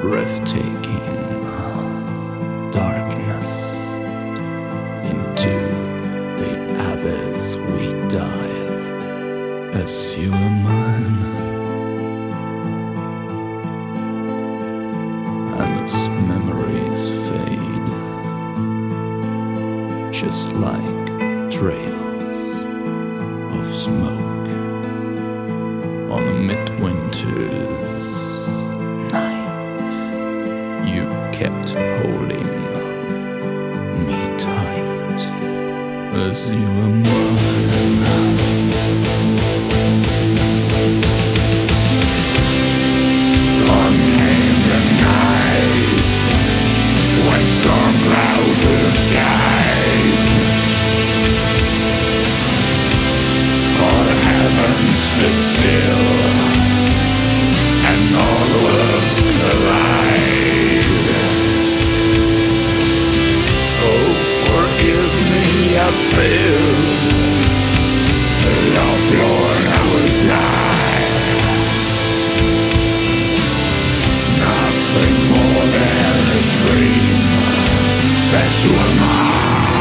breathtaking darkness. Into the abyss we dive as you are mine, and as memories fade, just like trails of smoke on a midwinter's night. You kept holding me tight as you were mine. On came the night when storm clouds fill the skies. All the heavens stood still, and all the worlds collide. Oh, forgive me, I failed. Lost Lord, I will die. Nothing more than a dream that you are mine.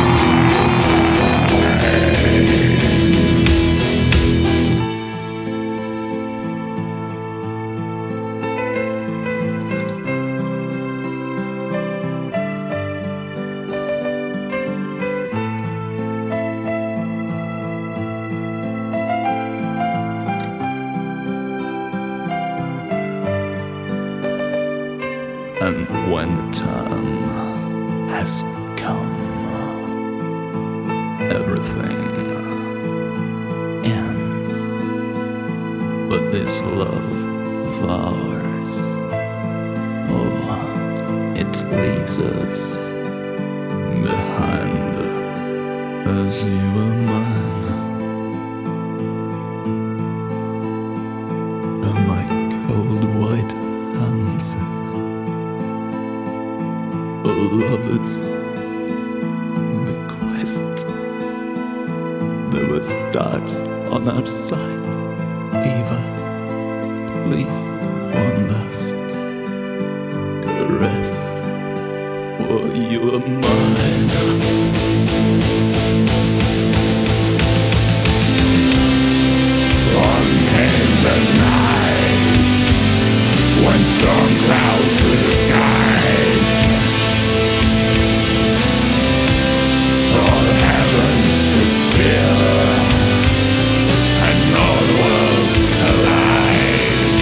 And when the time has come, everything ends. But this love of ours, oh, it leaves us behind as you are mine. And my cold white hands, beloved's bequest. There were stars on our side. Eva, please, one last caress, for you are mine. On came the night when storm clouds fill the skies. All the heavens stood still, and all the worlds collide.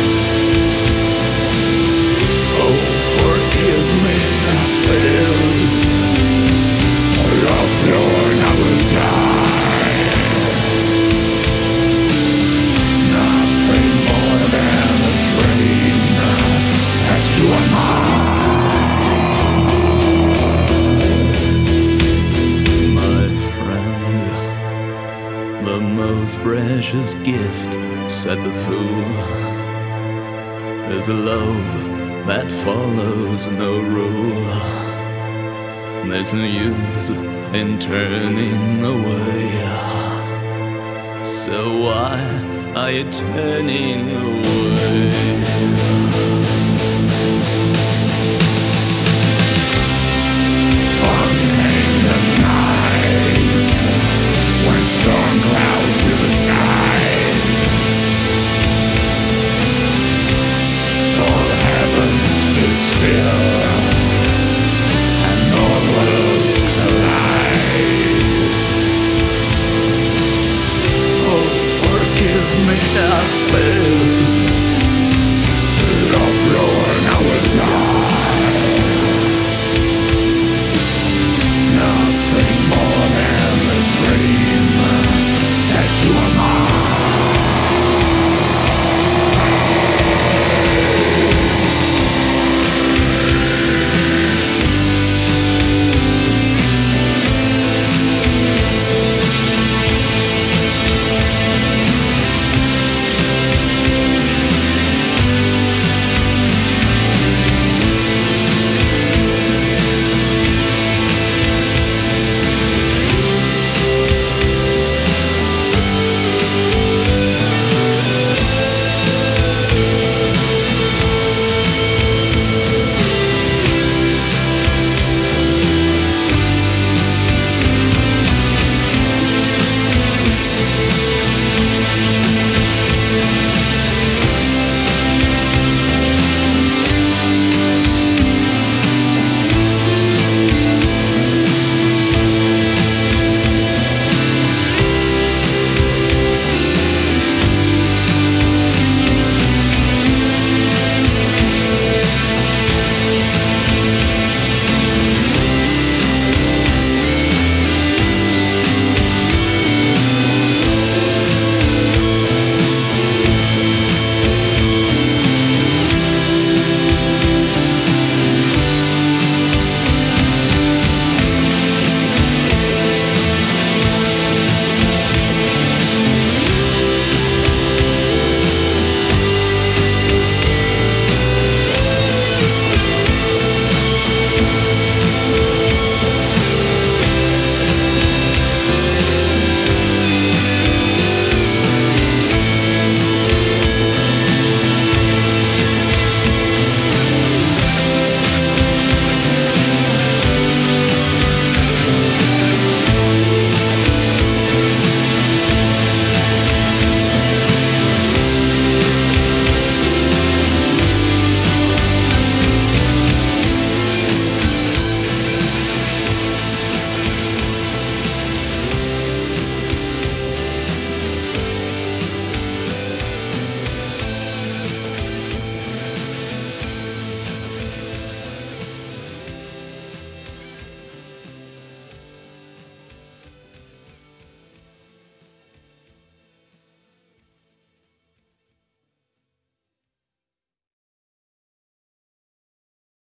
Oh, forgive me, I failed. Lost Lord, I will die. Nothing more than a dream that you are mine. The most precious gift, said the fool, is a love that follows no rule. There's no use in turning away, so why are you turning away?